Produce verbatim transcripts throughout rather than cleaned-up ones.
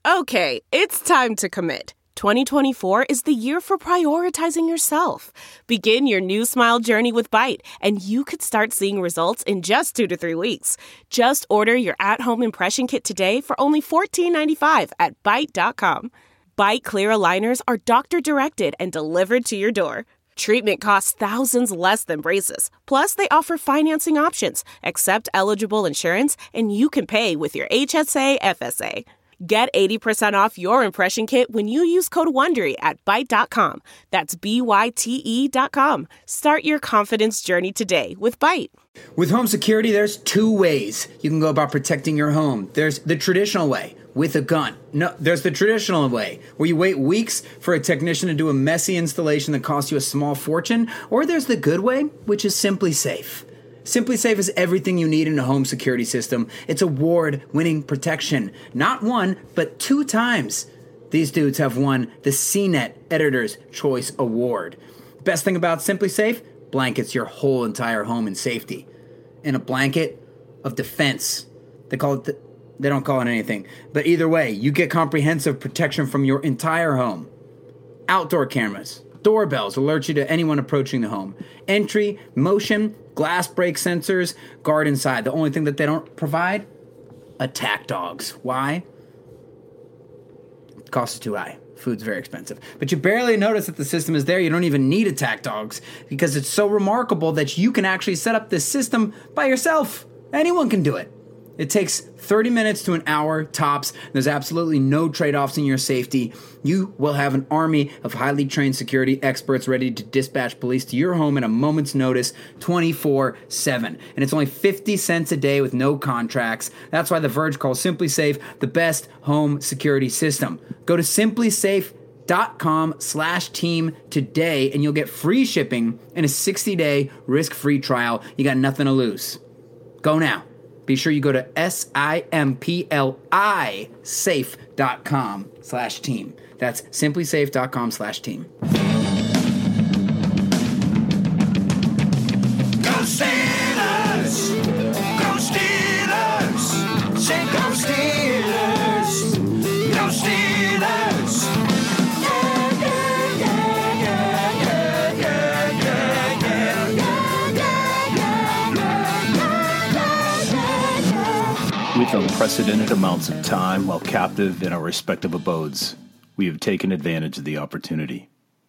Okay, it's time to commit. twenty twenty-four is the year for prioritizing yourself. Begin your new smile journey with Byte, and you could start seeing results in just two to three weeks. Just order your at-home impression kit today for only fourteen ninety-five at byte dot com. Byte clear aligners are doctor-directed and delivered to your door. Treatment costs thousands less than braces. Plus, they offer financing options, accept eligible insurance, and you can pay with your H S A F S A. Get eighty percent off your impression kit when you use code WONDERY at byte dot com. That's B Y T E dot com. Start your confidence journey today with Byte. With home security, there's two ways you can go about protecting your home. There's the traditional way, with a gun. No, there's the traditional way, where you wait weeks for a technician to do a messy installation that costs you a small fortune. Or there's the good way, which is SimpliSafe. SimpliSafe is everything you need in a home security system. It's award-winning protection. Not one, but two times. These dudes have won the C net Editor's Choice Award. Best thing about SimpliSafe? Blankets your whole entire home in safety. In a blanket of defense. They call it, the, they don't call it anything. But either way, you get comprehensive protection from your entire home. Outdoor cameras, doorbells alert you to anyone approaching the home. Entry, motion, glass break sensors, guard inside. The only thing that they don't provide? Attack dogs. Why? Cost is too high. Food's very expensive. But you barely notice that the system is there. You don't even need attack dogs because it's so remarkable that you can actually set up this system by yourself. Anyone can do it. It takes thirty minutes to an hour, tops. There's absolutely no trade-offs in your safety. You will have an army of highly trained security experts ready to dispatch police to your home at a moment's notice, twenty-four seven. And it's only fifty cents a day with no contracts. That's why The Verge calls SimpliSafe the best home security system. Go to SimpliSafe.com slash team today, and you'll get free shipping and a sixty-day risk-free trial. You got nothing to lose. Go now. Be sure you go to S-I-M-P-L-I safe.com slash team. That's SimpliSafe.com slash team. Go Steelers! Go Steelers! Say go Steelers! Go Steelers! Yeah, yeah, yeah, yeah, yeah, yeah, yeah, yeah, yeah. With unprecedented amounts of time while captive in our respective abodes, we have taken advantage of the opportunity.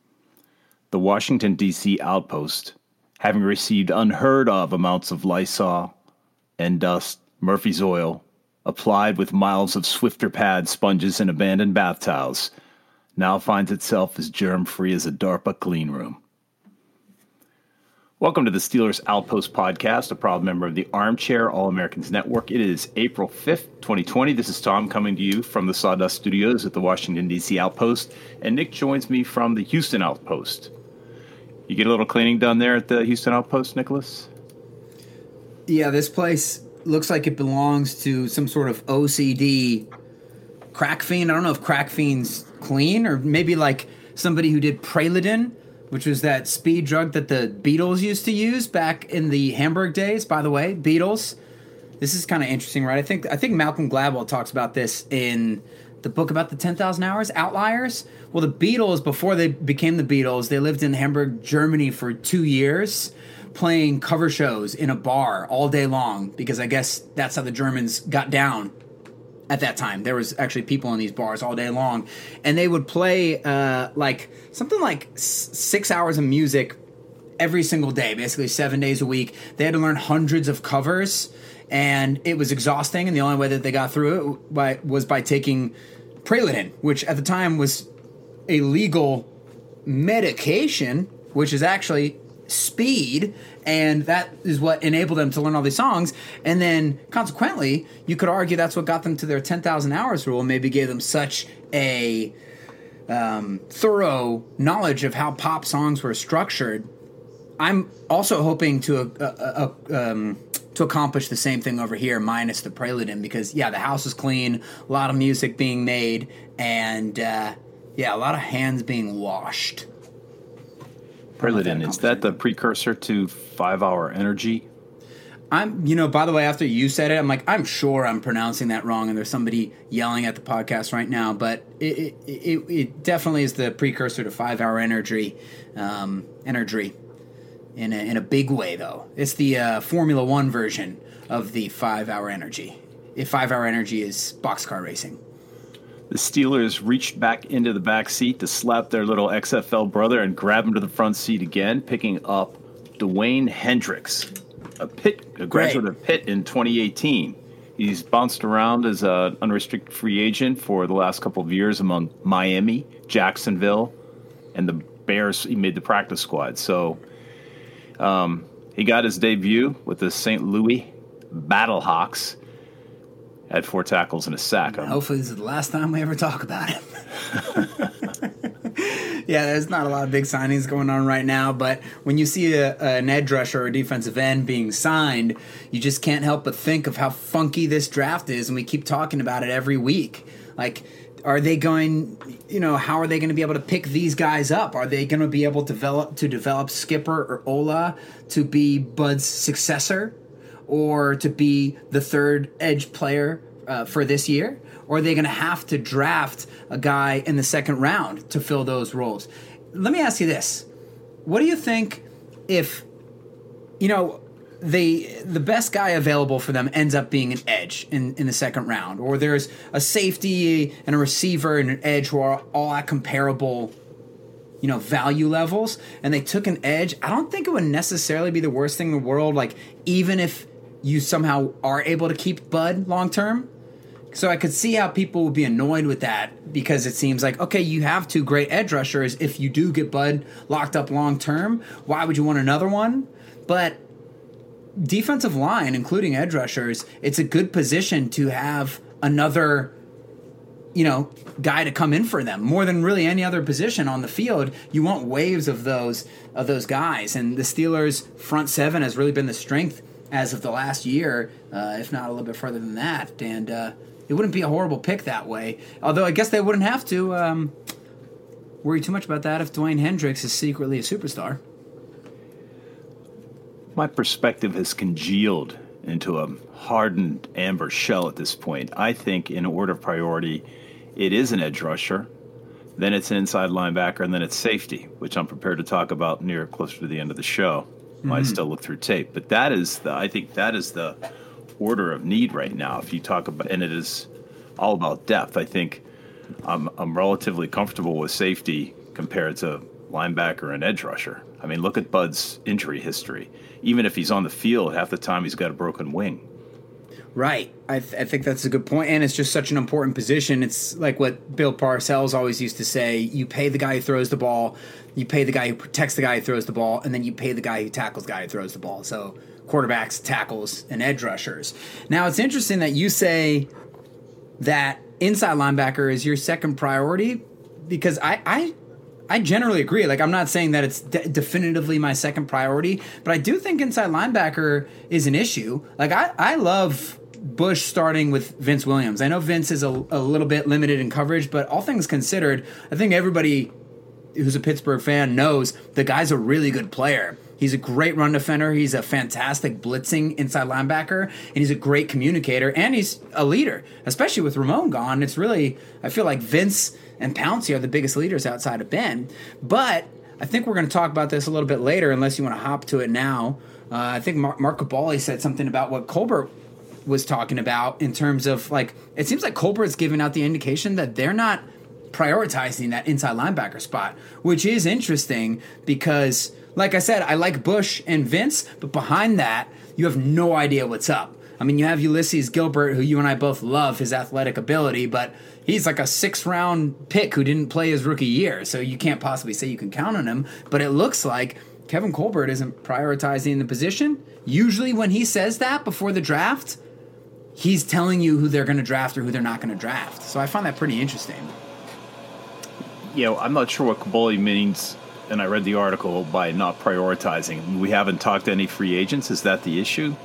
The Washington, D C outpost, having received unheard of amounts of Lysol, Endust, Murphy's Oil, applied with miles of Swifter pad sponges and abandoned bath towels, now finds itself as germ-free as a DARPA clean room. Welcome to the Steelers Outpost Podcast, a proud member of the Armchair All-Americans Network. It is April fifth, twenty twenty. This is Tom coming to you from the Sawdust Studios at the Washington, D C Outpost, and Nick joins me from the Houston Outpost. You get a little cleaning done there at the Houston Outpost, Nicholas? Yeah, this place looks like it belongs to some sort of O C D crack fiend. I don't know if crack fiend's clean, or maybe like somebody who did Preludin, which was that speed drug that the Beatles used to use back in the Hamburg days. By the way, Beatles. This is kind of interesting, right? I think I think Malcolm Gladwell talks about this in the book about the ten thousand Hours, Outliers. Well, the Beatles, before they became the Beatles, they lived in Hamburg, Germany for two years, playing cover shows in a bar all day long, because I guess that's how the Germans got down at that time. There was actually people in these bars all day long, and they would play uh, like something like s- six hours of music every single day, basically seven days a week. They had to learn hundreds of covers, and it was exhausting, and the only way that they got through it by, was by taking Preludin, which at the time was a legal medication, which is actually speed, and that is what enabled them to learn all these songs. And then consequently, you could argue that's what got them to their ten thousand hours rule, maybe gave them such a um, thorough knowledge of how pop songs were structured. I'm also hoping to uh, uh, uh, um, to accomplish the same thing over here, minus the Preludin, because yeah, the house is clean, a lot of music being made, and uh, yeah, a lot of hands being washed. Preludin, is that the precursor to five-hour energy? I'm, you know, by the way, after you said it, I'm like, I'm sure I'm pronouncing that wrong, and there's somebody yelling at the podcast right now, but it it, it, it definitely is the precursor to Five Hour Energy, um, Energy, in a, in a big way, though. It's the uh, Formula One version of the Five Hour Energy. If Five Hour Energy is boxcar racing. The Steelers reached back into the back seat to slap their little X F L brother and grab him to the front seat again, picking up Dwayne Hendricks, a Pitt, a graduate of Pitt in twenty eighteen. He's bounced around as an unrestricted free agent for the last couple of years among Miami, Jacksonville, and the Bears. He made the practice squad. So um, he got his debut with the Saint Louis Battlehawks. Had four tackles and a sack. Hopefully this is the last time we ever talk about him. Yeah, there's not a lot of big signings going on right now, but when you see a, an edge rusher or a defensive end being signed, you just can't help but think of how funky this draft is, and we keep talking about it every week. Like, are they going, you know, how are they going to be able to pick these guys up? Are they going to be able to develop, to develop Skipper or Ola to be Bud's successor? Or to be the third edge player uh, for this year? Or are they going to have to draft a guy in the second round to fill those roles? Let me ask you this. What do you think if, you know, the the best guy available for them ends up being an edge in, in the second round? Or there's a safety and a receiver and an edge who are all at comparable, you know, value levels, and they took an edge. I don't think it would necessarily be the worst thing in the world, like, even if you somehow are able to keep Bud long term. So I could see how people would be annoyed with that, because it seems like, okay, you have two great edge rushers. If you do get Bud locked up long term, why would you want another one? But defensive line, including edge rushers, it's a good position to have another, you know, guy to come in for them. More than really any other position on the field, you want waves of those of those guys. And the Steelers' front seven has really been the strength as of the last year, uh, if not a little bit further than that. And uh, it wouldn't be a horrible pick that way. Although I guess they wouldn't have to um, worry too much about that if Dwayne Hendricks is secretly a superstar. My perspective has congealed into a hardened amber shell at this point. I think in order of priority, it is an edge rusher, then it's an inside linebacker, and then it's safety, which I'm prepared to talk about near closer to the end of the show. Mm-hmm. Might still look through tape, but that is the I think that is the order of need right now. If you talk about, and it is all about depth. I think I'm I'm relatively comfortable with safety compared to linebacker and edge rusher. I mean, look at Bud's injury history. Even if he's on the field, half the time he's got a broken wing. Right. I, th- I think that's a good point, and it's just such an important position. It's like what Bill Parcells always used to say: you pay the guy who throws the ball, you pay the guy who protects the guy who throws the ball, and then you pay the guy who tackles the guy who throws the ball. So quarterbacks, tackles, and edge rushers. Now, it's interesting that you say that inside linebacker is your second priority, because I, I, I generally agree. Like, I'm not saying that it's de- definitively my second priority, but I do think inside linebacker is an issue. Like, I, I love Bush starting with Vince Williams. I know Vince is a, a little bit limited in coverage, but all things considered, I think everybody who's a Pittsburgh fan knows the guy's a really good player. He's a great run defender. He's a fantastic blitzing inside linebacker, and he's a great communicator, and he's a leader, especially with Ramon gone. It's really, I feel like Vince and Pouncey are the biggest leaders outside of Ben. But I think we're going to talk about this a little bit later, unless you want to hop to it now. Uh, I think Mark, Mark Cabali said something about what Colbert was talking about in terms of, like, it seems like Colbert's giving out the indication that they're not prioritizing that inside linebacker spot, which is interesting because, like I said, I like Bush and Vince, but behind that, you have no idea what's up. I mean, you have Ulysses Gilbert, who you and I both love his athletic ability, but he's like a six-round pick who didn't play his rookie year, so you can't possibly say you can count on him. But it looks like Kevin Colbert isn't prioritizing the position. Usually when he says that before the draft, he's telling you who they're going to draft or who they're not going to draft. So I find that pretty interesting. You know, I'm not sure what Caboli means, and I read the article, by not prioritizing. We haven't talked to any free agents. Is that the issue?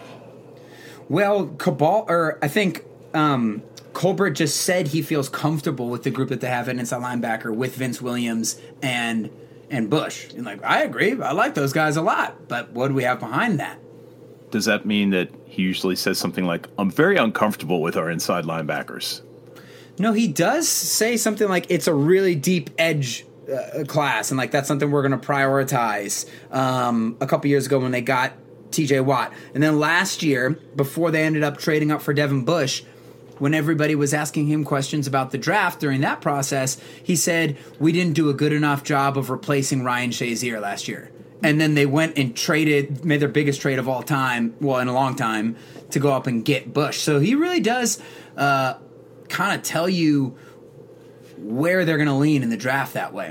Well, Cabal, or I think um, Colbert just said he feels comfortable with the group that they have at inside linebacker with Vince Williams and and Bush. And like, I agree. I like those guys a lot. But what do we have behind that? does that mean that he usually says something like, I'm very uncomfortable with our inside linebackers? No, he does say something like it's a really deep edge uh, class, and like that's something we're going to prioritize. Um, a couple years ago when they got T J Watt, and then last year before they ended up trading up for Devin Bush, when everybody was asking him questions about the draft during that process, he said we didn't do a good enough job of replacing Ryan Shazier last year. And then they went and traded, made their biggest trade of all time, well, in a long time, to go up and get Bush. So he really does uh, kind of tell you where they're going to lean in the draft that way.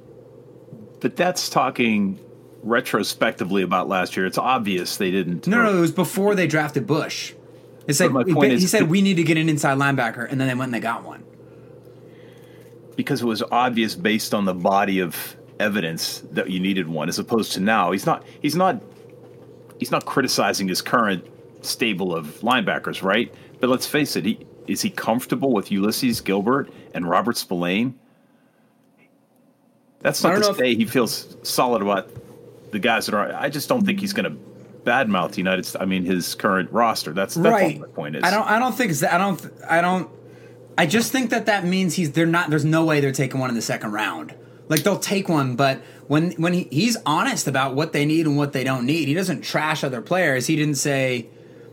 But that's talking retrospectively about last year. It's obvious they didn't. No, no, it was before they drafted Bush. It's like he, he is, said we need to get an inside linebacker, and then they went and they got one. Because it was obvious based on the body of evidence that you needed one, as opposed to now. He's not. He's not. He's not criticizing his current stable of linebackers, right? But let's face it. He, is he comfortable with Ulysses Gilbert and Robert Spillane? That's not to say if, he feels solid about the guys that are. I just don't think he's going to badmouth the United States. I mean, his current roster. That's, that's right. all my point is. I don't. I don't think. It's that, I don't. I don't. I just think that that means he's. They're not. There's no way they're taking one in the second round. Like they'll take one, but when when he, he's honest about what they need and what they don't need, he doesn't trash other players. He didn't say,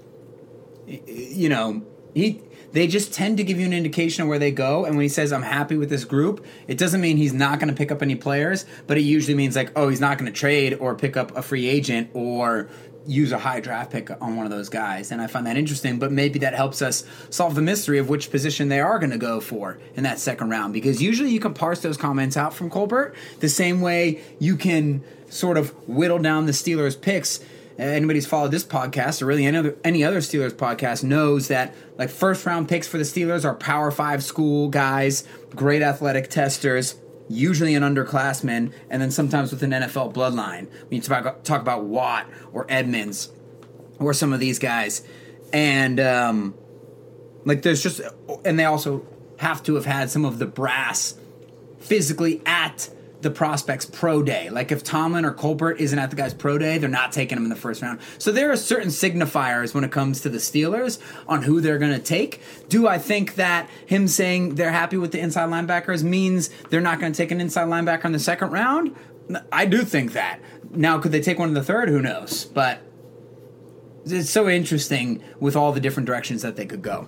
you know, he. They just tend to give you an indication of where they go. And when he says, I'm happy with this group, it doesn't mean he's not going to pick up any players, but it usually means like, oh, he's not going to trade or pick up a free agent or use a high draft pick on one of those guys. And I find that interesting, but maybe that helps us solve the mystery of which position they are going to go for in that second round. Because usually you can parse those comments out from Colbert the same way you can sort of whittle down the Steelers' picks. Anybody who's followed this podcast or really any other, any other Steelers podcast knows that like first round picks for the Steelers are Power Five school guys, great athletic testers, usually an underclassman, and then sometimes with an N F L bloodline. When you talk about, talk about Watt or Edmonds or some of these guys. And um, like there's just, and they also have to have had some of the brass physically at the prospect's pro day. Like if Tomlin or Colbert isn't at the guy's pro day, they're not taking him in the first round. So there are certain signifiers when it comes to the Steelers on who they're going to take. Do I think that him saying they're happy with the inside linebackers means they're not going to take an inside linebacker in the second round? I do think that. Now, could they take one in the third? Who knows? But it's so interesting with all the different directions that they could go.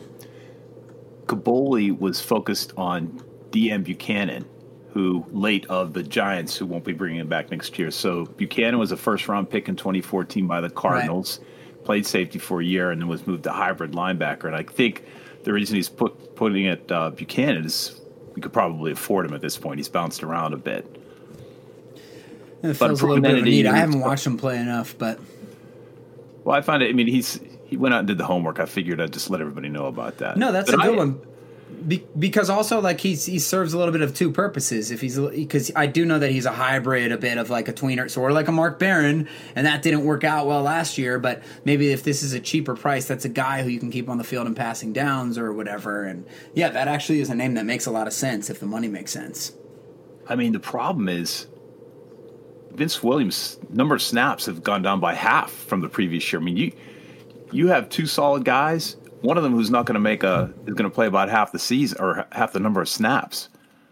Kaboli was focused on D M Buchanan, who late of the Giants, who won't be bringing him back next year. So Buchanan was a first-round pick in twenty fourteen by the Cardinals, right. Played safety for a year, and then was moved to hybrid linebacker. And I think the reason he's put, putting it uh, Buchanan is we could probably afford him at this point. He's bounced around a bit. It feels a little bit of a need. I haven't watched him play enough, but... Well, I find it, I mean, he's he went out and did the homework. I figured I'd just let everybody know about that. No, that's but a good I, one. Be, because also, like, he's, he serves a little bit of two purposes. If he's because I do know that he's a hybrid, a bit of like a tweener, sort of like a Mark Barron, and that didn't work out well last year. But maybe if this is a cheaper price, that's a guy who you can keep on the field and passing downs or whatever. And yeah, that actually is a name that makes a lot of sense if the money makes sense. I mean, the problem is Vince Williams' number of snaps have gone down by half from the previous year. I mean, you you have two solid guys. One of them who's not going to make a is going to play about half the season or half the number of snaps.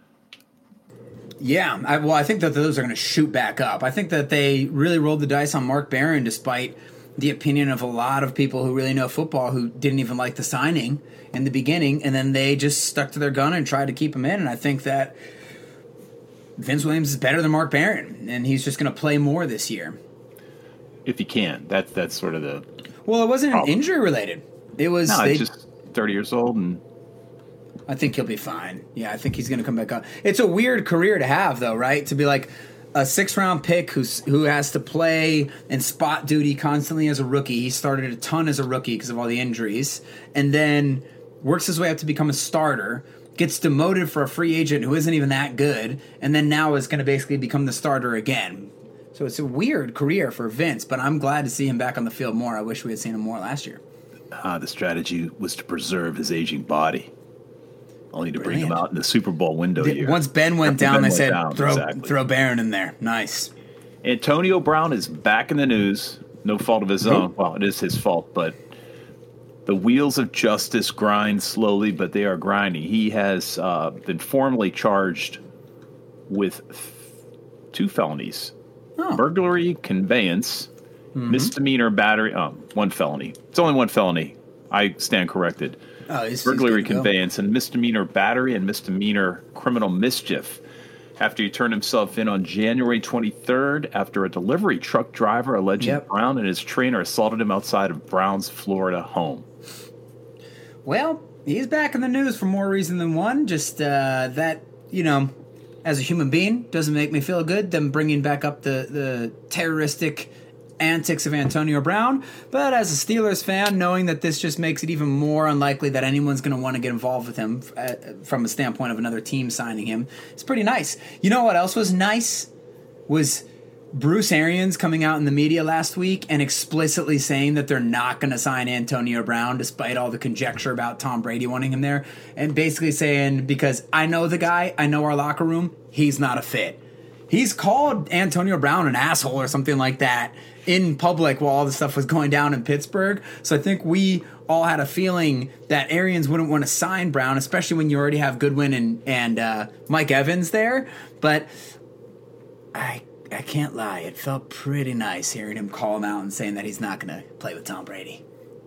Yeah, I, well, I think that those are going to shoot back up. I think that they really rolled the dice on Mark Barron, despite the opinion of a lot of people who really know football who didn't even like the signing in the beginning, and then they just stuck to their gun and tried to keep him in. And I think that Vince Williams is better than Mark Barron, and he's just going to play more this year. If he can, that's that's sort of the. Well, it wasn't an injury related. It was. No, they, he's just thirty years old, and I think he'll be fine. Yeah, I think he's going to come back up. It's a weird career to have, though, right? To be like a six-round pick who's who has to play in spot duty constantly as a rookie. He started a ton as a rookie because of all the injuries, and then works his way up to become a starter. Gets demoted for a free agent who isn't even that good, and then now is going to basically become the starter again. So it's a weird career for Vince, but I'm glad to see him back on the field more. I wish we had seen him more last year. Uh, the strategy was to preserve his aging body, only to Brilliant. bring him out in the Super Bowl window the, year. Once Ben went After down, Ben they went said, down, throw, exactly. throw Barron in there. Nice. Antonio Brown is back in the news no fault of his own. Well, it is his fault, but the wheels of justice grind slowly, but they are grinding. He has uh, been formally charged with th- two felonies. Oh. Burglary, conveyance, mm-hmm. misdemeanor battery. Oh, one felony. It's only one felony. I stand corrected. Oh, he's, Burglary, he's conveyance, and misdemeanor battery and misdemeanor criminal mischief. After he turned himself in on January twenty-third after a delivery truck driver alleged yep. Brown and his trainer assaulted him outside of Brown's Florida home. Well, he's back in the news for more reason than one. Just uh, that, you know, as a human being, doesn't make me feel good, them bringing back up the, the terroristic antics of Antonio Brown. But as a Steelers fan, knowing that this just makes it even more unlikely that anyone's going to want to get involved with him uh, from a standpoint of another team signing him, it's pretty nice. You know what else was nice? Was Bruce Arians coming out in the media last week and explicitly saying that they're not going to sign Antonio Brown despite all the conjecture about Tom Brady wanting him there, and basically saying, because I know the guy, I know our locker room, he's not a fit. He's called Antonio Brown an asshole or something like that in public while all this stuff was going down in Pittsburgh. So I think we all had a feeling that Arians wouldn't want to sign Brown, especially when you already have Goodwin and, and uh, Mike Evans there. But I I can't lie. It felt pretty nice hearing him call him out and saying that he's not going to play with Tom Brady.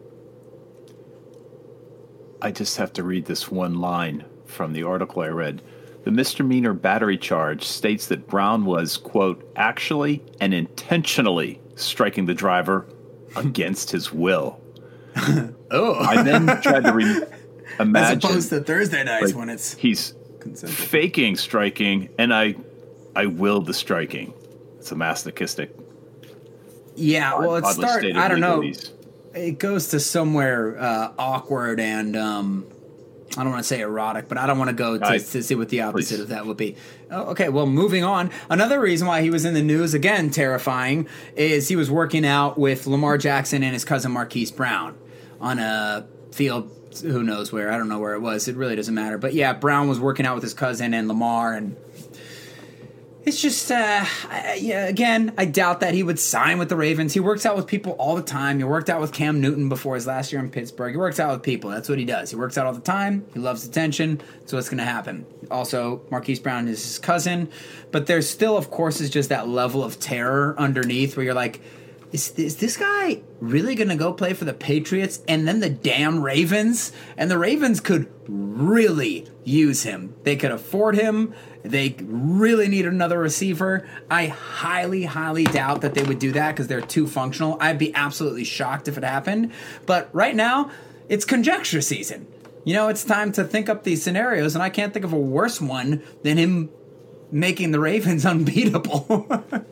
I just have to read this one line from the article I read. The misdemeanor battery charge states that Brown was, quote, actually and intentionally striking the driver against his will. Oh. I then tried to re- imagine. As opposed to Thursday nights like, when it's he's consensual. Faking striking, and I I willed the striking. It's a masochistic. Yeah, well, it starts, I don't know. Legalese. It goes to somewhere uh, awkward and, um, I don't want to say erotic, but I don't want to go to, I, to see what the opposite please. of that would be. Oh, okay, well, moving on. Another reason why he was in the news, again, terrifying, is he was working out with Lamar Jackson and his cousin Marquise Brown on a field, who knows where. I don't know where it was. It really doesn't matter. But, yeah, Brown was working out with his cousin and Lamar, and it's just, uh, I, yeah, again, I doubt that he would sign with the Ravens. He works out with people all the time. He worked out with Cam Newton before his last year in Pittsburgh. He works out with people. That's what he does. He works out all the time. He loves attention. So what's going to happen? Also, Marquise Brown is his cousin. But there's still, of course, is just that level of terror underneath where you're like, is, is this guy really going to go play for the Patriots and then the damn Ravens? And the Ravens could really use him. They could afford him. They really need another receiver. I highly, highly doubt that they would do that because they're too functional. I'd be absolutely shocked if it happened. But right now, it's conjecture season. You know, it's time to think up these scenarios, and I can't think of a worse one than him making the Ravens unbeatable.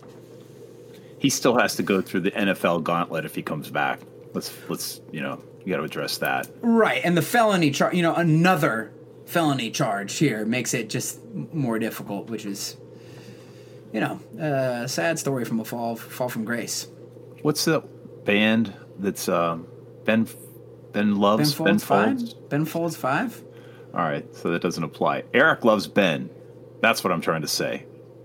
He still has to go through the N F L gauntlet if he comes back. Let's, let's you know, you got to address that. Right, and the felony charge, you know, another felony charge here makes it just more difficult, which is, you know, a sad story from a fall fall from grace. What's the band that's uh, Ben Ben loves Ben Folds? Ben Folds, Ben Folds five? All right, so that doesn't apply. Eric loves Ben. That's what I'm trying to say.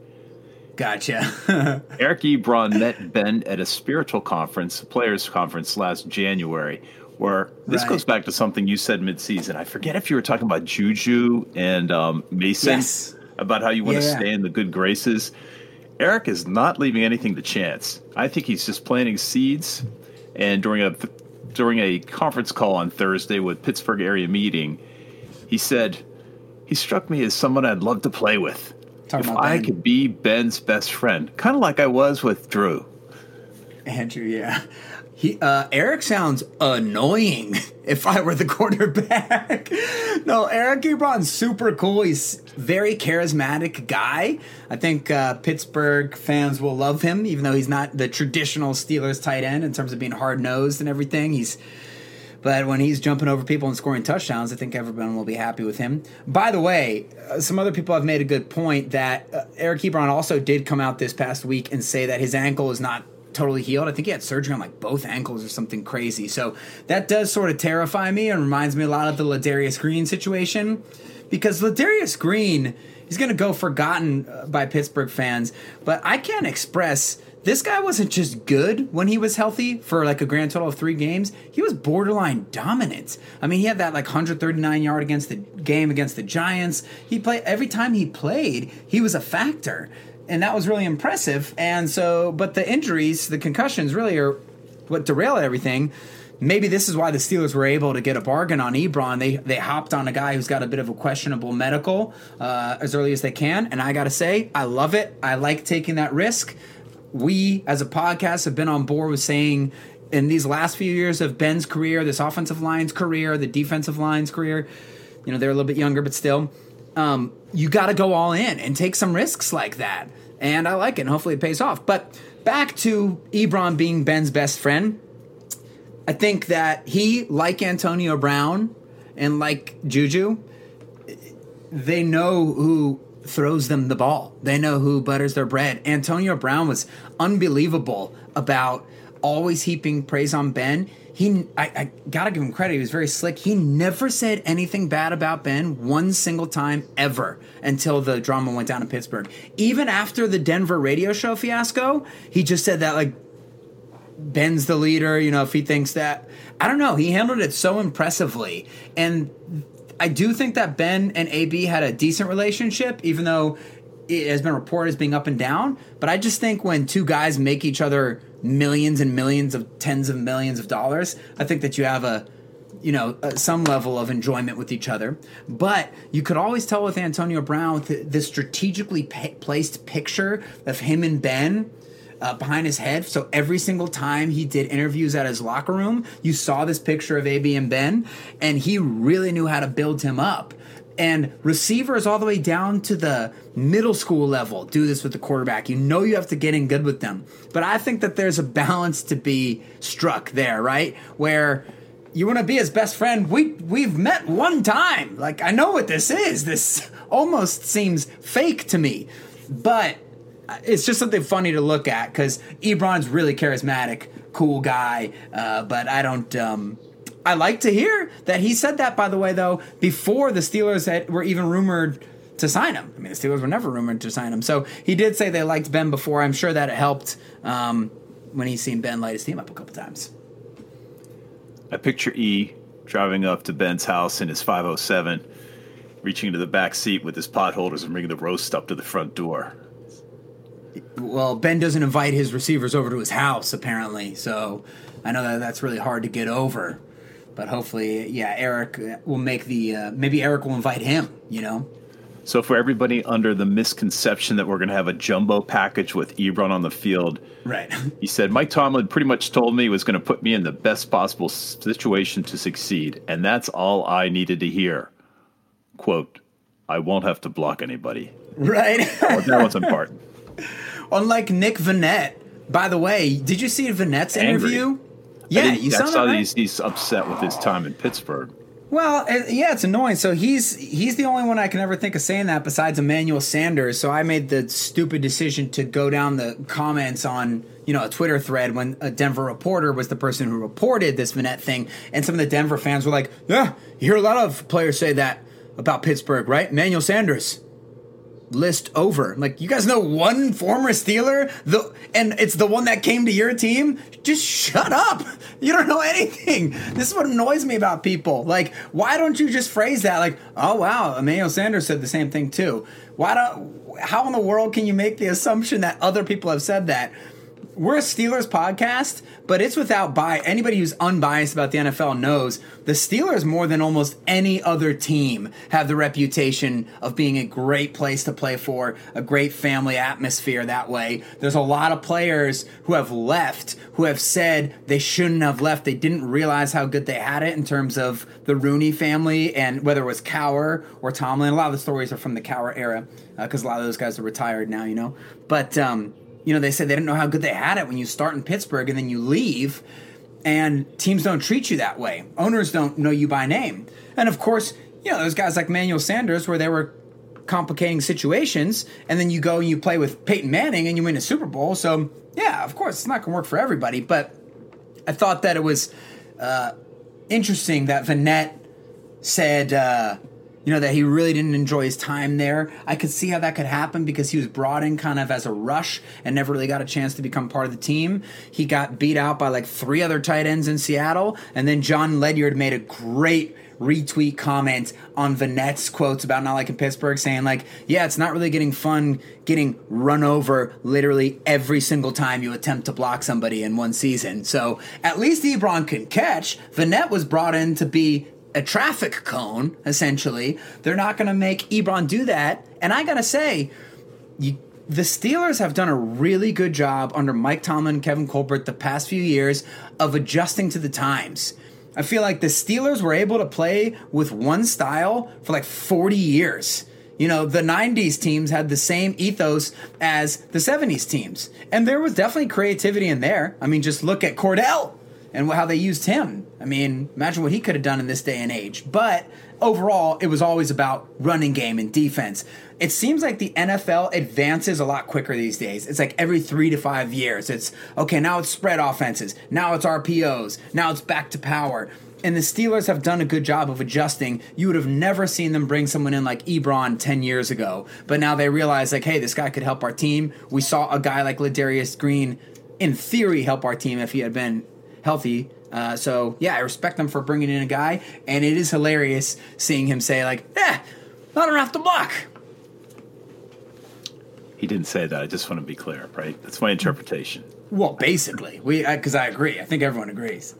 Gotcha. Eric Ebron met Ben at a spiritual conference, a players conference last January, where this right. goes back to something you said mid-season. I forget if you were talking about Juju and um, Mason, yes. about how you want yeah, to yeah. stay in the good graces. Eric is not leaving anything to chance. I think he's just planting seeds. And during a during a conference call on Thursday with Pittsburgh area meeting, he said, he struck me as someone I'd love to play with. Talking if about I Ben. could be Ben's best friend, kind of like I was with Drew. Andrew, yeah. He uh, Eric sounds annoying if I were the quarterback. No, Eric Ebron's super cool. He's a very charismatic guy. I think uh, Pittsburgh fans will love him, even though he's not the traditional Steelers tight end in terms of being hard-nosed and everything. He's But when he's jumping over people and scoring touchdowns, I think everyone will be happy with him. By the way, uh, some other people have made a good point that uh, Eric Ebron also did come out this past week and say that his ankle is not totally healed. I think he had surgery on like both ankles or something crazy. So that does sort of terrify me and reminds me a lot of the Ladarius Green situation, because Ladarius Green, he's going to go forgotten uh, by Pittsburgh fans, but I can't express this guy wasn't just good when he was healthy for like a grand total of three games. He was borderline dominant. I mean, he had that like one thirty-nine yard against the game against the Giants. He played every time he played, he was a factor. And that was really impressive. And so, but the injuries, the concussions really are what derailed everything. Maybe this is why the Steelers were able to get a bargain on Ebron. They they hopped on a guy who's got a bit of a questionable medical uh, as early as they can. And I got to say, I love it. I like taking that risk. We, as a podcast, have been on board with saying in these last few years of Ben's career, this offensive line's career, the defensive line's career, you know, they're a little bit younger, but still, um, you got to go all in and take some risks like that. And I like it, and hopefully it pays off. But back to Ebron being Ben's best friend, I think that he, like Antonio Brown and like Juju, they know who throws them the ball. They know who butters their bread. Antonio Brown was unbelievable about always heaping praise on Ben. He, I, I gotta give him credit. He was very slick. He never said anything bad about Ben one single time ever until the drama went down in Pittsburgh. Even after the Denver radio show fiasco, he just said that like Ben's the leader. You know, if he thinks that, I don't know. He handled it so impressively, and I do think that Ben and A B had a decent relationship, even though it has been reported as being up and down. But I just think when two guys make each other millions and millions of tens of millions of dollars, I think that you have a, you know, uh, some level of enjoyment with each other. But you could always tell with Antonio Brown, the, the strategically pa- placed picture of him and Ben Uh, behind his head. So every single time he did interviews at his locker room, you saw this picture of A B and Ben, and he really knew how to build him up. And receivers all the way down to the middle school level do this with the quarterback. You know you have to get in good with them. But I think that there's a balance to be struck there, right? Where you want to be his best friend. We, we've met one time. Like, I know what this is. This almost seems fake to me. But it's just something funny to look at because Ebron's really charismatic, cool guy. Uh, but I don't. Um, I like to hear that he said that. By the way, though, before the Steelers had, were even rumored to sign him. I mean, the Steelers were never rumored to sign him. So he did say they liked Ben before. I'm sure that it helped um, when he's seen Ben light his team up a couple times. I picture E driving up to Ben's house in his five oh seven, reaching into the back seat with his pot holders and bringing the roast up to the front door. Well, Ben doesn't invite his receivers over to his house, apparently. So I know that that's really hard to get over. But hopefully, yeah, Eric will make the uh, – maybe Eric will invite him, you know? So for everybody under the misconception that we're going to have a jumbo package with Ebron on the field, right? He said, Mike Tomlin pretty much told me he was going to put me in the best possible situation to succeed, and that's all I needed to hear. Quote, I won't have to block anybody. Right. Oh, that was important. Unlike Nick Vannett. By the way, did you see Vannett's Angry. interview? Yeah, you saw, I saw that, right? he's, he's upset with his time in Pittsburgh. Well, yeah, it's annoying. So he's he's the only one I can ever think of saying that besides Emmanuel Sanders. So I made the stupid decision to go down the comments on, you know, a Twitter thread when a Denver reporter was the person who reported this Vannett thing. And some of the Denver fans were like, yeah, you hear a lot of players say that about Pittsburgh, right? Emmanuel Sanders. List over. Like, you guys know one former Steeler, the and it's the one that came to your team? Just shut up. You don't know anything. This is what annoys me about people. Like, why don't you just phrase that like, oh, wow, Emmanuel Sanders said the same thing too. Why don't, how in the world can you make the assumption that other people have said that? We're a Steelers podcast, but it's without bias. Anybody who's unbiased about the N F L knows the Steelers, more than almost any other team, have the reputation of being a great place to play for, a great family atmosphere that way. There's a lot of players who have left, who have said they shouldn't have left. They didn't realize how good they had it in terms of the Rooney family, and whether it was Cowher or Tomlin. A lot of the stories are from the Cowher era because uh, a lot of those guys are retired now, you know. But, um... you know, they said they didn't know how good they had it when you start in Pittsburgh and then you leave, and teams don't treat you that way. Owners don't know you by name. And, of course, you know, those guys like Emmanuel Sanders where they were complicating situations, and then you go and you play with Peyton Manning and you win a Super Bowl. So, yeah, of course, it's not going to work for everybody. But I thought that it was uh, interesting that Vannett said, uh, you know, that he really didn't enjoy his time there. I could see how that could happen because he was brought in kind of as a rush and never really got a chance to become part of the team. He got beat out by like three other tight ends in Seattle. And then John Ledyard made a great retweet comment on Vanette's quotes about not liking Pittsburgh, saying like, yeah, it's not really getting fun getting run over literally every single time you attempt to block somebody in one season. So at least Ebron can catch. Vanette was brought in to be a traffic cone, essentially. They're not going to make Ebron do that. And I got to say, you, the Steelers have done a really good job under Mike Tomlin and Kevin Colbert the past few years of adjusting to the times. I feel like the Steelers were able to play with one style for like forty years. You know, the nineties teams had the same ethos as the seventies teams. And there was definitely creativity in there. I mean, just look at Cordell and how they used him. I mean, imagine what he could have done in this day and age. But overall, it was always about running game and defense. It seems like the N F L advances a lot quicker these days. It's like every three to five years. It's, okay, now it's spread offenses. Now it's R P Os. Now it's back to power. And the Steelers have done a good job of adjusting. You would have never seen them bring someone in like Ebron ten years ago. But now they realize, like, hey, this guy could help our team. We saw a guy like Ladarius Green, in theory, help our team if he had been healthy. Uh, so, yeah, I respect them for bringing in a guy. And it is hilarious seeing him say, like, eh, I don't have to block. He didn't say that. I just want to be clear, right? That's my interpretation. Well, basically, we because I, I agree. I think everyone agrees.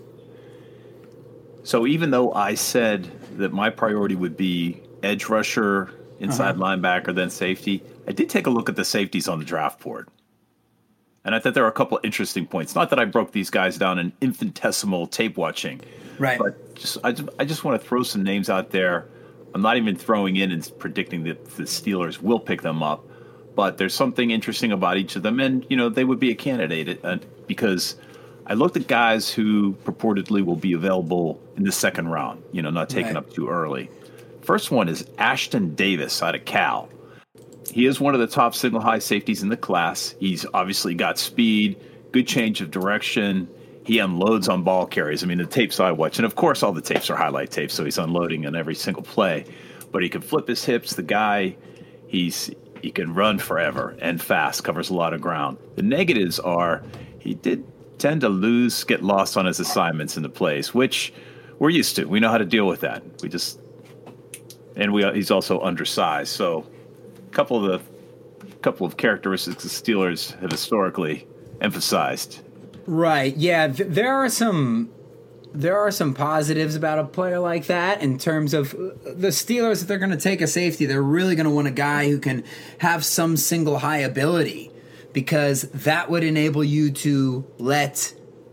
So even though I said that my priority would be edge rusher, inside uh-huh. linebacker, then safety, I did take a look at the safeties on the draft board. And I thought there were a couple of interesting points. Not that I broke these guys down in infinitesimal tape watching. Right. But just I just, I just want to throw some names out there. I'm not even throwing in and predicting that the Steelers will pick them up. But there's something interesting about each of them. And, you know, they would be a candidate uh, because I looked at guys who purportedly will be available in the second round, you know, not taken right. up too early. First one is Ashton Davis out of Cal. He is one of the top signal high safeties in the class. He's obviously got speed, good change of direction. He unloads on ball carries. I mean, the tapes I watch, and of course all the tapes are highlight tapes, so he's unloading on every single play. But he can flip his hips. The guy, he's he can run forever and fast, covers a lot of ground. The negatives are he did tend to lose, get lost on his assignments in the plays, which we're used to. We know how to deal with that. We just, and we he's also undersized. So a couple of the couple of characteristics the Steelers have historically emphasized. Right. Yeah. Th- there are some there are some positives about a player like that in terms of the Steelers. If they're going to take a safety, they're really going to want a guy who can have some single high ability, because that would enable you to let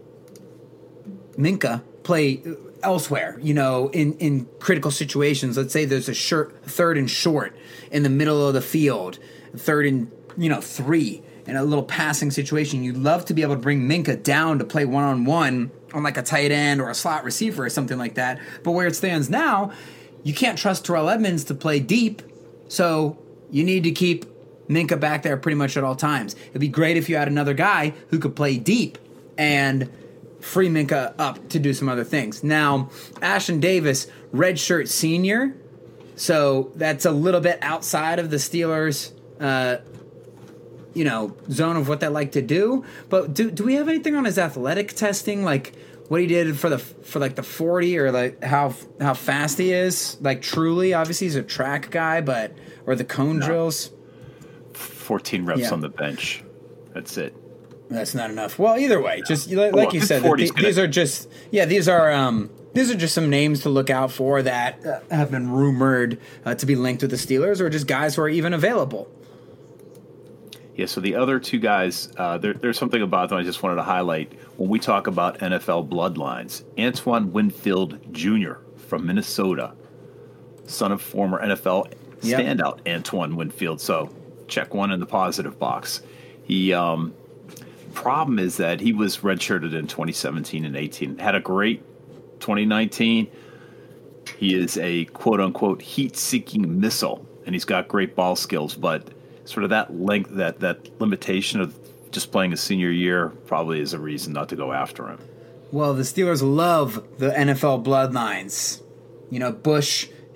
Minkah play elsewhere, you know, in, in critical situations. Let's say there's a short, third and short in the middle of the field, third and, you know, three in a little passing situation. You'd love to be able to bring Minkah down to play one-on-one on like a tight end or a slot receiver or something like that. But where it stands now, you can't trust Terrell Edmonds to play deep, so you need to keep Minkah back there pretty much at all times. It'd be great if you had another guy who could play deep and free Minkah up to do some other things. Now, Ashton Davis, redshirt senior, so that's a little bit outside of the Steelers' uh, you know, zone of what they like to do. But do do we have anything on his athletic testing, like what he did for the for like the forty, or like how how fast he is? Like truly, obviously he's a track guy, but or the cone no. drills. fourteen reps yeah. on the bench. That's it. That's not enough. Well, either way, no. just like well, you said, the, these are just yeah, these are um these are just some names to look out for that uh, have been rumored uh, to be linked with the Steelers, or just guys who are even available. Yeah, so the other two guys, uh, there, there's something about them I just wanted to highlight when we talk about N F L bloodlines. Antoine Winfield Junior from Minnesota, son of former N F L yep. standout Antoine Winfield. So check one in the positive box. He um, problem is that he was redshirted in twenty seventeen and eighteen. Had a great twenty nineteen. He is a quote-unquote heat-seeking missile, and he's got great ball skills, but sort of that length, that that limitation of just playing a senior year probably is a reason not to go after him. Well, the Steelers love the N F L bloodlines. You know, Bush,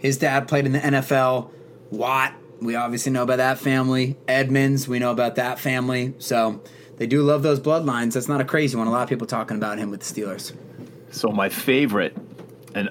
His dad played in the N F L. Watt, we obviously know about that family. Edmonds, we know about that family. So they do love those bloodlines. That's not a crazy one. A lot of people talking about him with the Steelers. So my favorite, and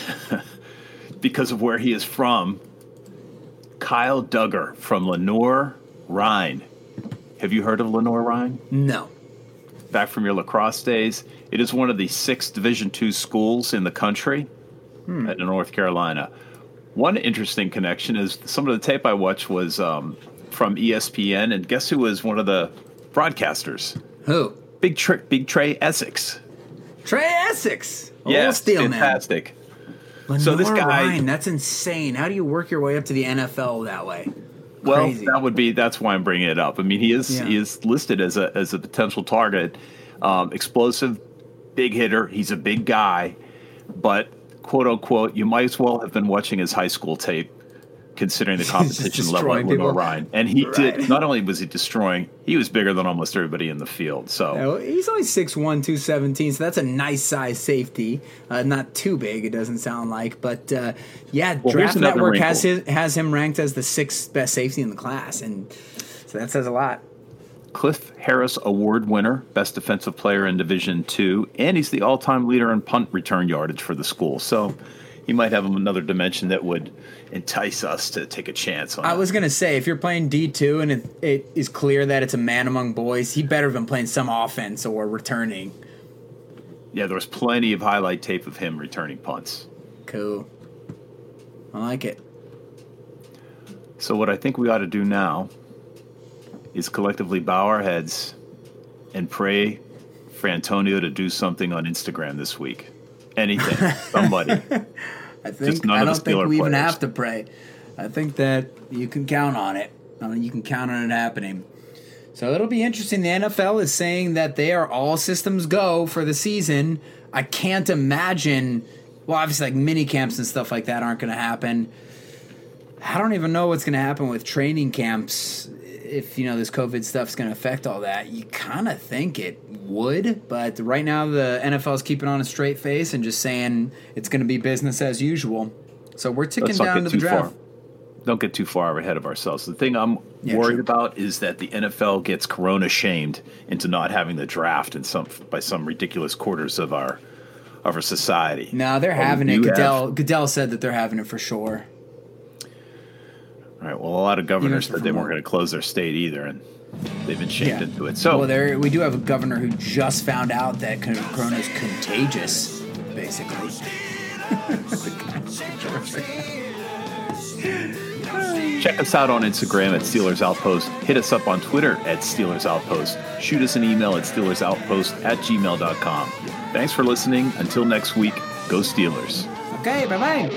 because of where he is from, Kyle Duggar from Lenoir, Rhine. Have you heard of Lenoir, Rhine? No. Back from your lacrosse days. It is one of the six Division two schools in the country hmm. at North Carolina. One interesting connection is some of the tape I watched was um, from E S P N, and guess who was one of the broadcasters? Who? Big, Tr- Big Trey Essex. Trey Essex. Yes, fantastic. Lenoir, so this guy, Rhine, that's insane. How do you work your way up to the N F L that way? Well, Crazy. that would be that's why I'm bringing it up. I mean, he is Yeah. he is listed as a as a potential target, um, explosive, big hitter. He's a big guy, but quote unquote, you might as well have been watching his high school tape, considering the competition level at Lenoir Rhine. And he right. did. Not only was he destroying, he was bigger than almost everybody in the field. So yeah, well, he's only six one, two seventeen, so that's a nice size safety. Uh, not too big, it doesn't sound like, but uh, yeah, well, Draft Network wrinkle. has his, has him ranked as the sixth best safety in the class, and so that says a lot. Cliff Harris Award winner, best defensive player in Division Two, and he's the all-time leader in punt return yardage for the school. So he might have another dimension that would entice us to take a chance on. I it. was gonna say, if you're playing D two and it, it is clear that it's a man among boys, he better have been playing some offense or returning. Yeah, there was plenty of highlight tape of him returning punts. Cool. I like it. So what I think we ought to do now is collectively bow our heads and pray for Antonio to do something on Instagram this week. Anything, somebody. I think Just none I of don't the think Steeler we even players. have to pray. I think that you can count on it. I mean, you can count on it happening. So it'll be interesting. The N F L is saying that they are all systems go for the season. I can't imagine. Well, obviously, like mini camps and stuff like that aren't going to happen. I don't even know what's going to happen with training camps. If, you know, this COVID stuff's going to affect all that, you kind of think it would. But right now, the N F L is keeping on a straight face and just saying it's going to be business as usual. So we're ticking Let's not down get to the too draft. far. Don't get too far ahead of ourselves. The thing I'm Yeah, worried true. about is that the N F L gets corona shamed into not having the draft in some by some ridiculous quarters of our of our society. No, they're What we having it. do Goodell, have- Goodell said that they're having it for sure. All right. Well, a lot of governors Even said they from weren't what- going to close their state either, and they've been shamed Yeah. into it. So Well, there we do have a governor who just found out that corona is contagious, basically. check us out on Instagram at Steelers Outpost. Hit us up on Twitter at Steelers Outpost. Shoot us an email at steelersoutpost at gmail dot com. Thanks for listening. Until next week, go Steelers. Okay, bye-bye.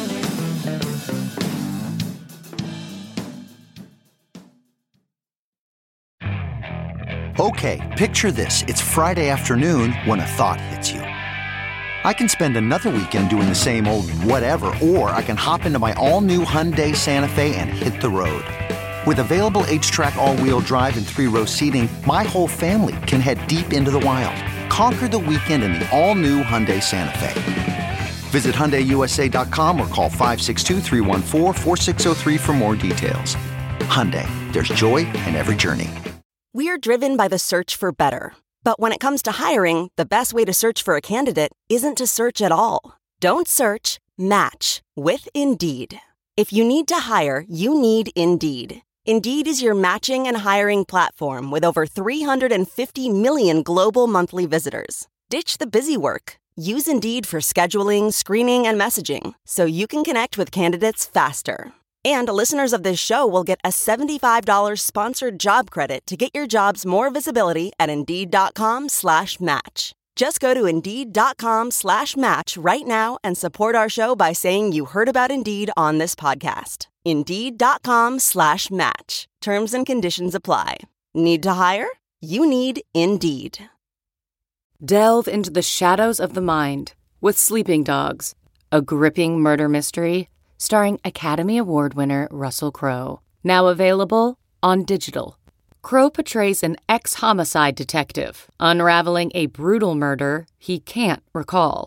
Okay, picture this. It's Friday afternoon when a thought hits you. I can spend another weekend doing the same old whatever, or I can hop into my all-new Hyundai Santa Fe and hit the road. With available H-Track all-wheel drive and three-row seating, my whole family can head deep into the wild. Conquer the weekend in the all-new Hyundai Santa Fe. Visit Hyundai U S A dot com or call five six two, three one four, four six zero three for more details. Hyundai, there's joy in every journey. We're driven by the search for better. But when it comes to hiring, the best way to search for a candidate isn't to search at all. Don't search, match with Indeed. If you need to hire, you need Indeed. Indeed is your matching and hiring platform with over three hundred fifty million global monthly visitors. Ditch the busy work. Use Indeed for scheduling, screening, and messaging so you can connect with candidates faster. And listeners of this show will get a seventy-five dollars sponsored job credit to get your jobs more visibility at Indeed.com slash match. Just go to Indeed.com slash match right now and support our show by saying you heard about Indeed on this podcast. Indeed.com slash match. Terms and conditions apply. Need to hire? You need Indeed. Delve into the shadows of the mind with Sleeping Dogs, a gripping murder mystery starring Academy Award winner Russell Crowe. Now available on digital. Crowe portrays an ex-homicide detective unraveling a brutal murder he can't recall.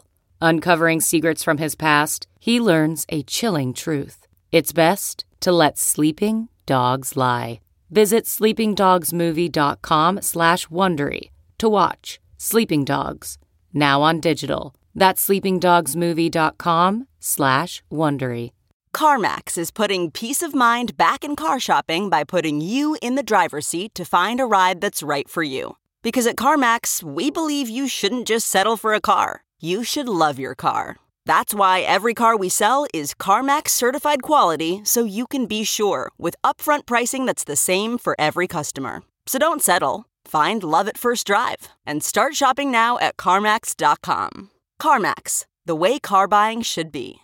Uncovering secrets from his past, he learns a chilling truth. It's best to let sleeping dogs lie. Visit sleepingdogsmovie.com slash Wondery to watch Sleeping Dogs, now on digital. That's sleepingdogsmovie.com slash Wondery. CarMax is putting peace of mind back in car shopping by putting you in the driver's seat to find a ride that's right for you. Because at CarMax, we believe you shouldn't just settle for a car. You should love your car. That's why every car we sell is CarMax certified quality, so you can be sure with upfront pricing that's the same for every customer. So don't settle. Find love at first drive and start shopping now at CarMax dot com. CarMax, the way car buying should be.